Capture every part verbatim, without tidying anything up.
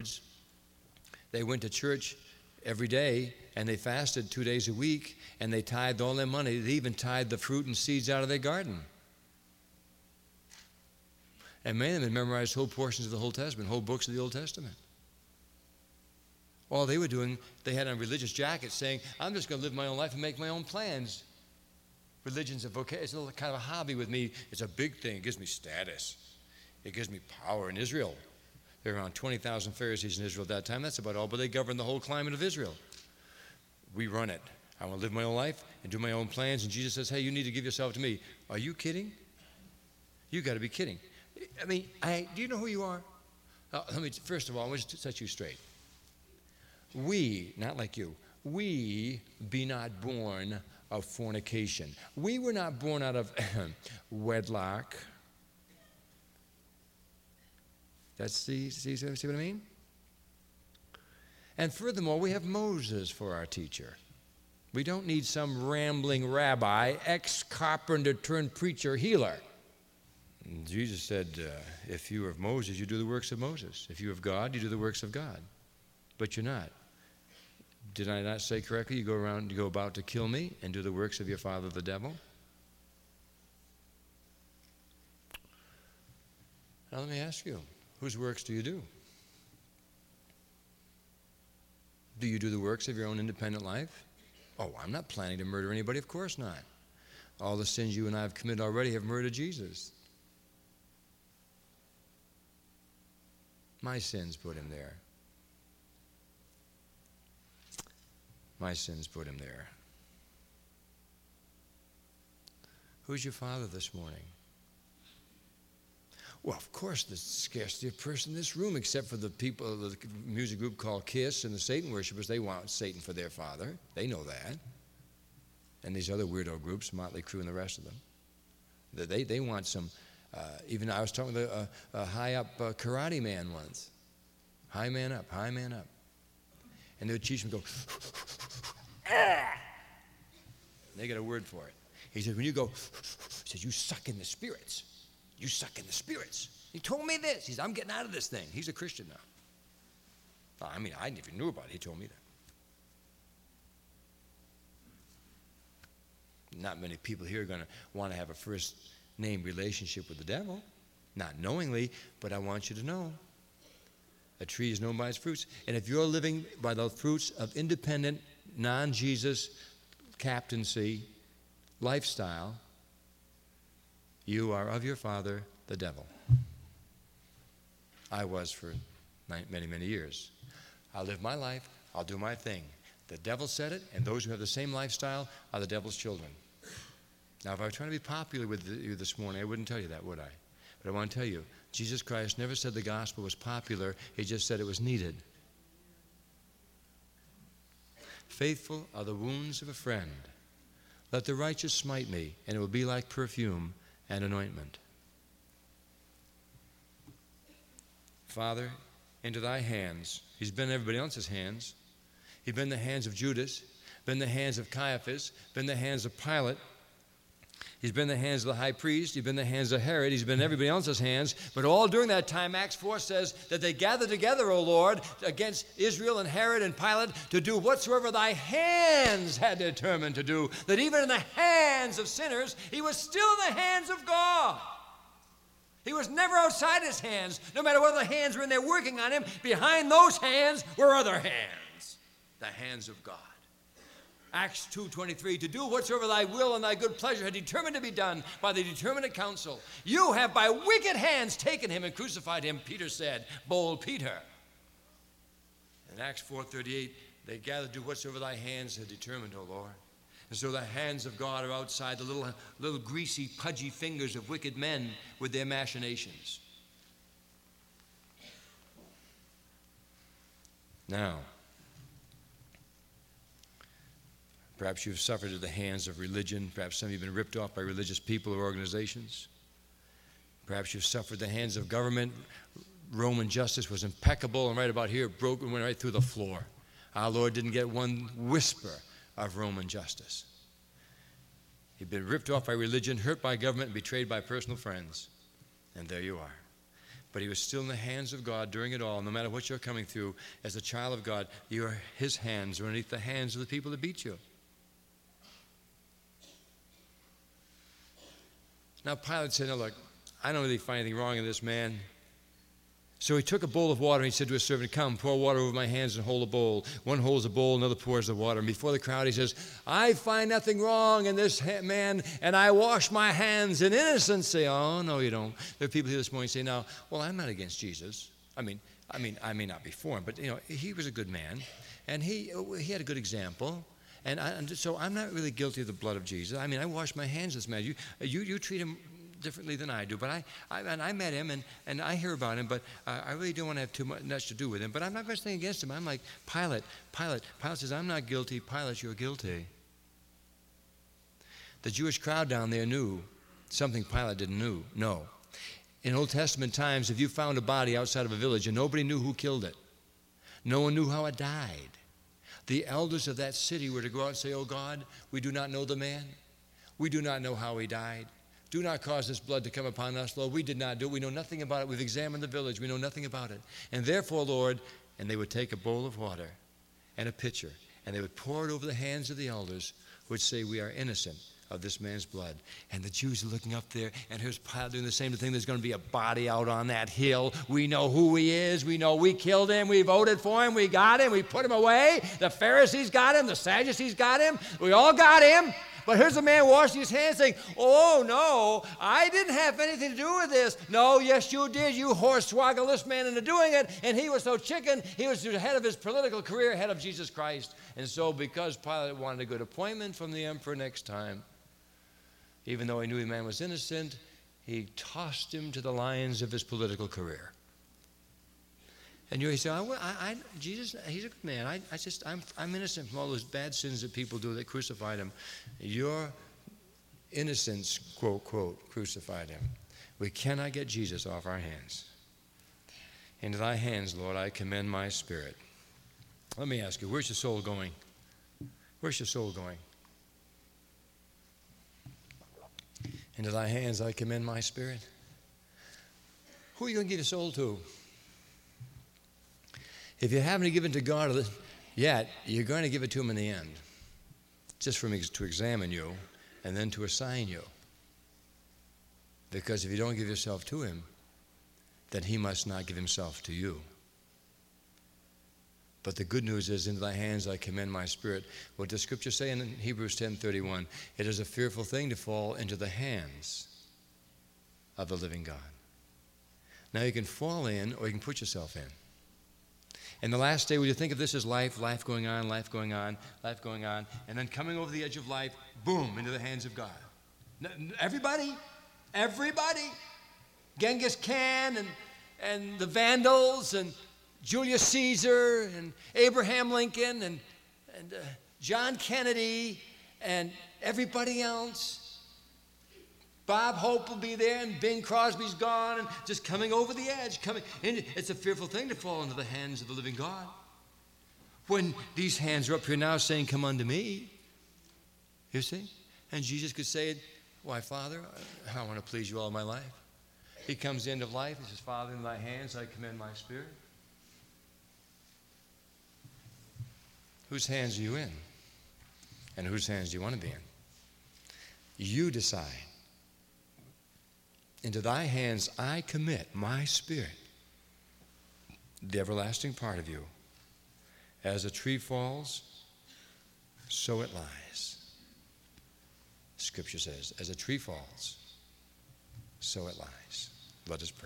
They went to church every day, and they fasted two days a week, and they tithed all their money. They even tithed the fruit and seeds out of their garden. And many of them memorized whole portions of the Old Testament, whole books of the Old Testament. All they were doing, they had on religious jackets saying, I'm just going to live my own life and make my own plans. Religion's a vocation. It's a little kind of a hobby with me. It's a big thing. It gives me status. It gives me power in Israel. There were around twenty thousand Pharisees in Israel at that time. That's about all, but they governed the whole climate of Israel. We run it. I want to live my own life and do my own plans, and Jesus says, hey, you need to give yourself to me. Are you kidding? You got to be kidding. I mean, I, do you know who you are? Uh, let me, first of all, I want to set you straight. We, not like you, we be not born of fornication. We were not born out of wedlock. That's, see, see, see what I mean? And furthermore, we have Moses for our teacher. We don't need some rambling rabbi, ex-carpenter turned preacher healer. And Jesus said, uh, if you are of Moses, you do the works of Moses. If you are of God, you do the works of God. But you're not. Did I not say correctly? You go around, you go about to kill me and do the works of your father, the devil? Now let me ask you, whose works do you do? Do you do the works of your own independent life? Oh, I'm not planning to murder anybody. Of course not. All the sins you and I have committed already have murdered Jesus. My sins put him there. My sins put him there. Who's your father this morning? Well, of course, there's scarcely a person in this room except for the people, the music group called KISS and the Satan worshipers. They want Satan for their father. They know that. And these other weirdo groups, Motley Crue and the rest of them. They, they want some, uh, even I was talking to a, a high-up uh, karate man once. High man up, high man up. And they would teach him to go, ah! They got a word for it. He said, when you go, he says, you suck in the spirits. You suck in the spirits. He told me this. He said, I'm getting out of this thing. He's a Christian now. I mean, I never knew about it. He told me that. Not many people here are going to want to have a first-name relationship with the devil. Not knowingly, but I want you to know. A tree is known by its fruits. And if you're living by the fruits of independent, non-Jesus captaincy lifestyle, you are of your father, the devil. I was for many, many years. I'll live my life. I'll do my thing. The devil said it, and those who have the same lifestyle are the devil's children. Now, if I were trying to be popular with you this morning, I wouldn't tell you that, would I? But I want to tell you, Jesus Christ never said the gospel was popular. He just said it was needed. Faithful are the wounds of a friend. Let the righteous smite me, and it will be like perfume and anointment. Father, into thy hands. He's been in everybody else's hands. He's been in the hands of Judas, been in the hands of Caiaphas, been in the hands of Pilate. He's been in the hands of the high priest. He's been in the hands of Herod. He's been in everybody else's hands. But all during that time, Acts four says that they gathered together, O Lord, against Israel and Herod and Pilate to do whatsoever thy hands had determined to do. That even in the hands of sinners, he was still in the hands of God. He was never outside his hands. No matter whether the hands were in there working on him, behind those hands were other hands. The hands of God. Acts two twenty-three, to do whatsoever thy will and thy good pleasure had determined to be done by the determinate counsel. You have by wicked hands taken him and crucified him, Peter said, bold Peter. In Acts four thirty-eight, they gathered to do whatsoever thy hands had determined, O Lord. And so the hands of God are outside the little, little greasy, pudgy fingers of wicked men with their machinations. Now, perhaps you've suffered at the hands of religion. Perhaps some of you have been ripped off by religious people or organizations. Perhaps you've suffered at the hands of government. Roman justice was impeccable, and right about here it broke and went right through the floor. Our Lord didn't get one whisper of Roman justice. He'd been ripped off by religion, hurt by government, and betrayed by personal friends. And there you are. But he was still in the hands of God during it all. No matter what you're coming through, as a child of God, you are his hands are underneath the hands of the people that beat you. Now Pilate said, no, look, I don't really find anything wrong in this man. So he took a bowl of water and he said to his servant, come, pour water over my hands and hold a bowl. One holds the bowl, another pours the water. And before the crowd he says, I find nothing wrong in this man, and I wash my hands in innocency. Oh, no, you don't. There are people here this morning saying, now, well, I'm not against Jesus. I mean, I mean, I may not be for him, but, you know, he was a good man, and he, he had a good example. And, I, and so I'm not really guilty of the blood of Jesus. I mean, I wash my hands this man. You, you, you treat him differently than I do, but I, I and I met him, and, and I hear about him, but uh, I really don't want to have too much to do with him. But I'm not going to say against him. I'm like, Pilate, Pilate. Pilate says, I'm not guilty. Pilate, you're guilty. The Jewish crowd down there knew something Pilate didn't knew, know. In Old Testament times, if you found a body outside of a village and nobody knew who killed it, no one knew how it died, the elders of that city were to go out and say, oh God, we do not know the man. We do not know how he died. Do not cause this blood to come upon us, Lord. We did not do it. We know nothing about it. We've examined the village. We know nothing about it. And therefore, Lord, and they would take a bowl of water and a pitcher, and they would pour it over the hands of the elders, who would say, we are innocent of this man's blood. And the Jews are looking up there, and here's Pilate doing the same thing. There's going to be a body out on that hill. We know who he is. We know we killed him. We voted for him. We got him. We put him away. The Pharisees got him. The Sadducees got him. We all got him. But here's a man washing his hands saying, oh, no, I didn't have anything to do with this. No, yes, you did. You hornswoggled this man into doing it. And he was so chicken, he was ahead of his political career, ahead of Jesus Christ. And so because Pilate wanted a good appointment from the emperor next time, even though he knew the man was innocent, he tossed him to the lions of his political career. And you say, I, I, Jesus, he's a good man. I, I just, I'm, I'm innocent from all those bad sins that people do that crucified him. Your innocence, quote, quote, crucified him. We cannot get Jesus off our hands. Into thy hands, Lord, I commend my spirit. Let me ask you, where's your soul going? Where's your soul going? Into thy hands I commend my spirit. Who are you going to give your soul to? If you haven't given to God yet, you're going to give it to him in the end, just for him to examine you and then to assign you. Because if you don't give yourself to him, then he must not give himself to you. But the good news is, into thy hands I commend my spirit. What does Scripture say in Hebrews ten thirty-one? It is a fearful thing to fall into the hands of the living God. Now you can fall in or you can put yourself in. And the last day, when you think of this as life, life going on, life going on, life going on, and then coming over the edge of life, boom, into the hands of God. Everybody, everybody, Genghis Khan and, and the Vandals and Julius Caesar and Abraham Lincoln and, and uh, John Kennedy and everybody else. Bob Hope will be there, and Bing Crosby's gone, and just coming over the edge. Coming, in. It's a fearful thing to fall into the hands of the living God. When these hands are up here now saying, come unto me, you see? And Jesus could say, why, Father, I want to please you all my life. He comes into life, he says, Father, in thy hands I commend my spirit. Whose hands are you in? And whose hands do you want to be in? You decide. Into thy hands I commit my spirit, the everlasting part of you. As a tree falls, so it lies. Scripture says, as a tree falls, so it lies. Let us pray.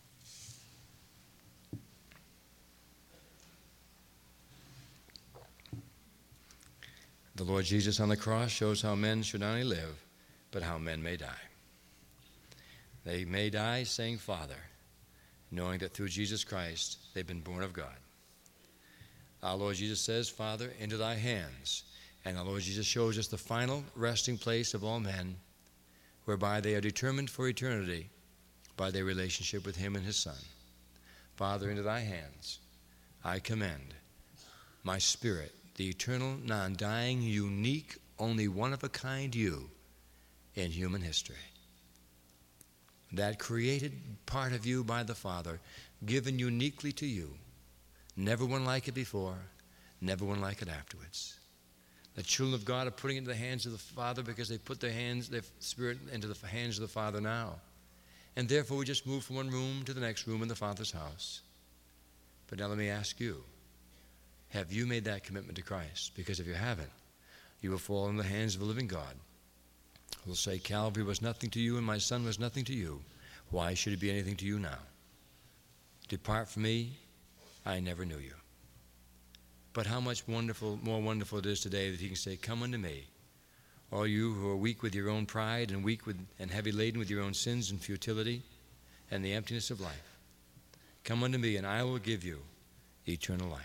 The Lord Jesus on the cross shows how men should not only live, but how men may die. They may die saying, Father, knowing that through Jesus Christ they've been born of God. Our Lord Jesus says, Father, into thy hands. And our Lord Jesus shows us the final resting place of all men, whereby they are determined for eternity by their relationship with him and his Son. Father, into thy hands I commend my spirit, the eternal, non-dying, unique, only one-of-a-kind you in human history. that created part of you by the Father, given uniquely to you. Never one like it before, never one like it afterwards. The children of God are putting it into the hands of the Father because they put their hands, their spirit into the hands of the Father now. And therefore we just move from one room to the next room in the Father's house. But now let me ask you, have you made that commitment to Christ? Because if you haven't, you will fall in the hands of a living God who will say, Calvary was nothing to you and my Son was nothing to you. Why should it be anything to you now? Depart from me, I never knew you. But how much wonderful, more wonderful it is today that he can say, come unto me, all you who are weak with your own pride and weak with, and heavy laden with your own sins and futility and the emptiness of life. Come unto me and I will give you eternal life.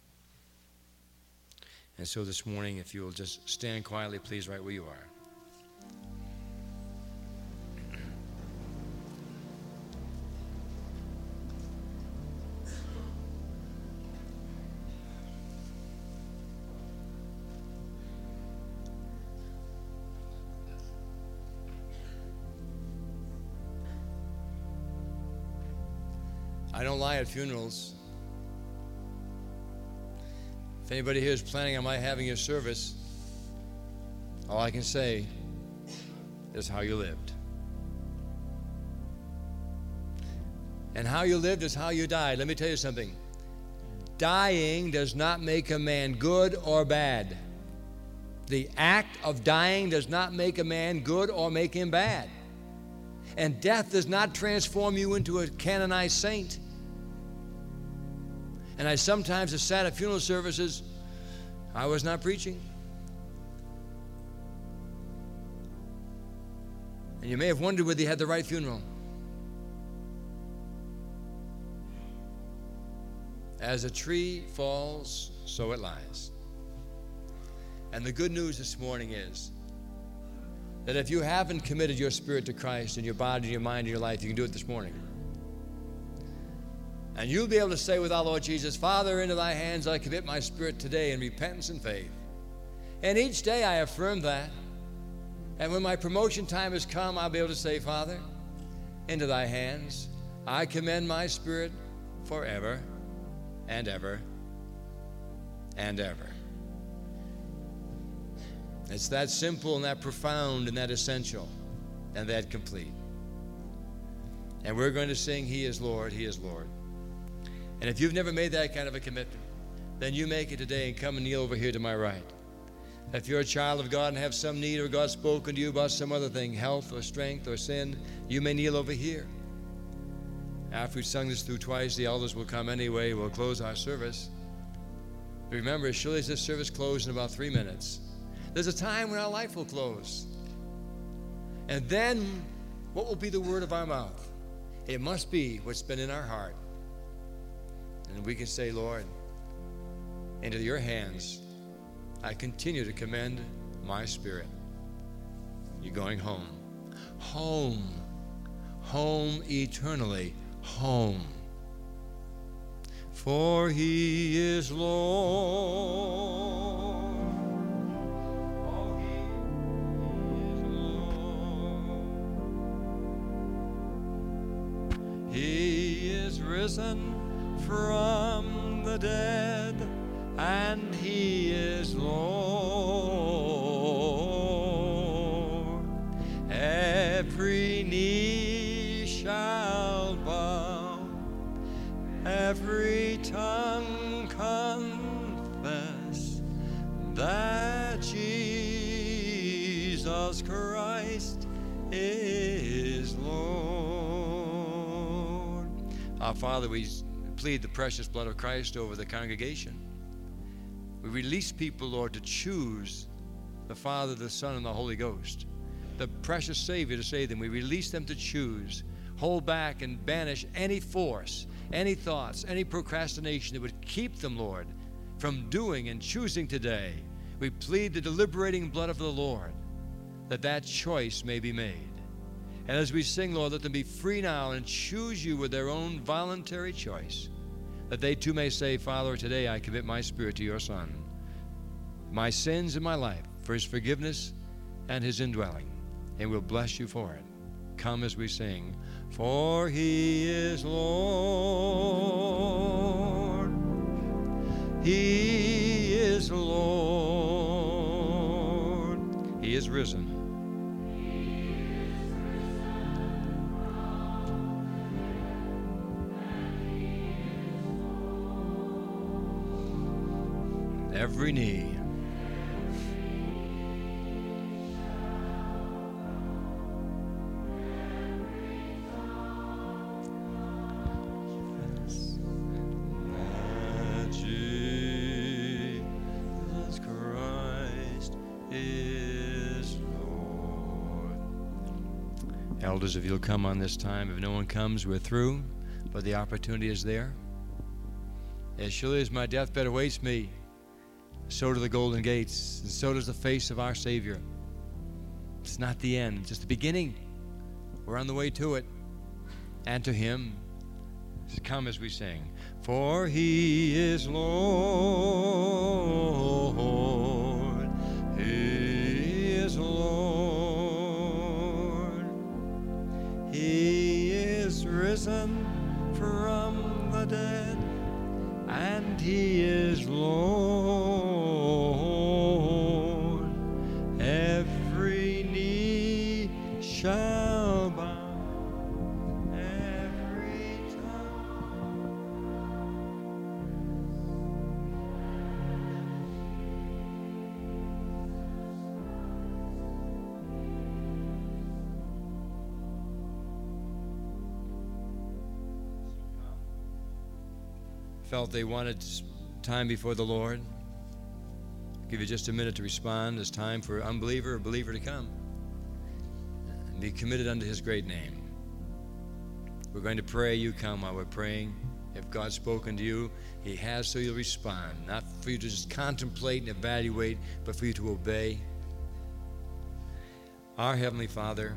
And so this morning, if you'll just stand quietly, please, right where you are. I don't lie at funerals. If anybody here is planning on my having your service, all I can say is how you lived. And how you lived is how you died. Let me tell you something. Dying does not make a man good or bad. The act of dying does not make a man good or make him bad. And death does not transform you into a canonized saint. And I sometimes have sat at funeral services, I was not preaching. And you may have wondered whether you had the right funeral. As a tree falls, so it lies. And the good news this morning is that if you haven't committed your spirit to Christ in your body, your mind, and your life, you can do it this morning. And you'll be able to say with our Lord Jesus, Father, into thy hands I commit my spirit today in repentance and faith. And each day I affirm that. And when my promotion time has come, I'll be able to say, Father, into thy hands I commend my spirit forever and ever and ever. It's that simple and that profound and that essential and that complete. And we're going to sing, He is Lord, He is Lord. And if you've never made that kind of a commitment, then you make it today and come and kneel over here to my right. If you're a child of God and have some need or God's spoken to you about some other thing, health or strength or sin, you may kneel over here. After we've sung this through twice, the elders will come anyway. We'll close our service. Remember, as surely as this service closed in about three minutes, there's a time when our life will close. And then, what will be the word of our mouth? It must be what's been in our heart. And we can say, Lord, into your hands, I continue to commend my spirit. You're going home. Home. Home eternally. Home. For he is Lord. For he is Lord. He is risen from the dead, and he is Lord. Every knee shall bow, every tongue confess that Jesus Christ is Lord. Our Father, we plead the precious blood of Christ over the congregation. We release people, Lord, to choose the Father, the Son, and the Holy Ghost, the precious Savior to save them. We release them to choose, hold back and banish any force, any thoughts, any procrastination that would keep them, Lord, from doing and choosing today. We plead the deliberating blood of the Lord, that that choice may be made. And as we sing, Lord, let them be free now and choose you with their own voluntary choice, that they too may say, Father, today I commit my spirit to your Son, my sins and my life, for his forgiveness and his indwelling, and we'll bless you for it. Come as we sing, for he is Lord. He is Lord. He is risen. Every knee. That Jesus Christ is Lord. Elders, if you'll come on this time. If no one comes, we're through, but the opportunity is there. As surely as my deathbed awaits me, so do the golden gates, and so does the face of our Savior. It's not the end, it's just the beginning. We're on the way to it, and to Him. Come as we sing. For He is Lord. He is Lord. He is risen from the dead, and He is Lord. Every knee shall bow, every tongue. Felt they wanted time before the Lord. I'll give you just a minute to respond. It's time for unbeliever or believer to come and be committed unto His great name. We're going to pray. You come while we're praying. If God's spoken to you, He has, so you'll respond. Not for you to just contemplate and evaluate, but for you to obey. Our Heavenly Father,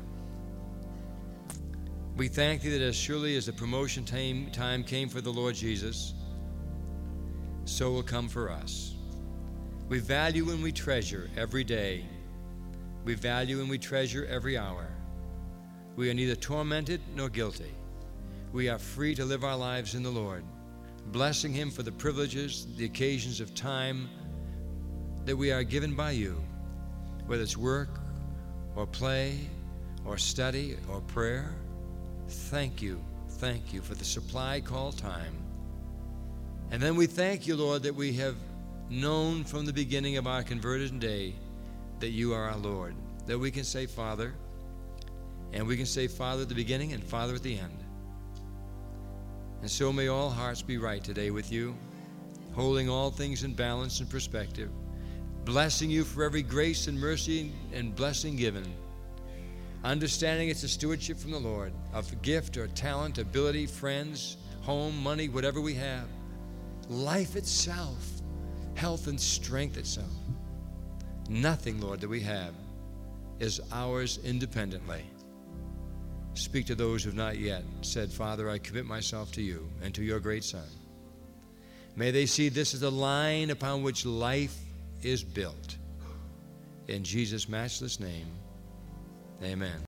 we thank Thee that as surely as the promotion time, time came for the Lord Jesus, so will come for us. We value and we treasure every day. We value and we treasure every hour. We are neither tormented nor guilty. We are free to live our lives in the Lord, blessing Him for the privileges, the occasions of time that we are given by You, whether it's work or play or study or prayer. Thank You, thank You for the supply called time. And then we thank You, Lord, that we have known from the beginning of our converted day that You are our Lord, that we can say Father, and we can say Father at the beginning and Father at the end. And so may all hearts be right today with You, holding all things in balance and perspective, blessing You for every grace and mercy and blessing given, understanding it's a stewardship from the Lord of gift or talent, ability, friends, home, money, whatever we have, life itself, health and strength itself. Nothing, Lord, that we have is ours independently. Speak to those who have not yet said, Father, I commit myself to You and to Your great Son. May they see this as the line upon which life is built. In Jesus' matchless name, amen.